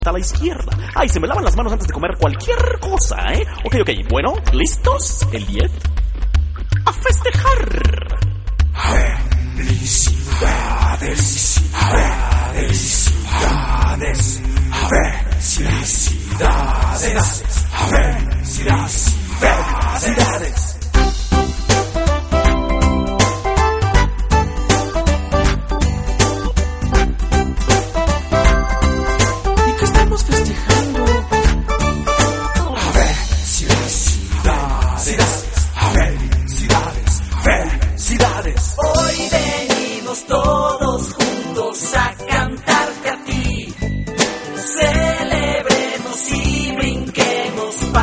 a la izquierda. Ay, se me lavan las manos antes de comer cualquier cosa, ¿eh? Ok, bueno, ¿listos, Elliot? ¡A festejar! Felicidades.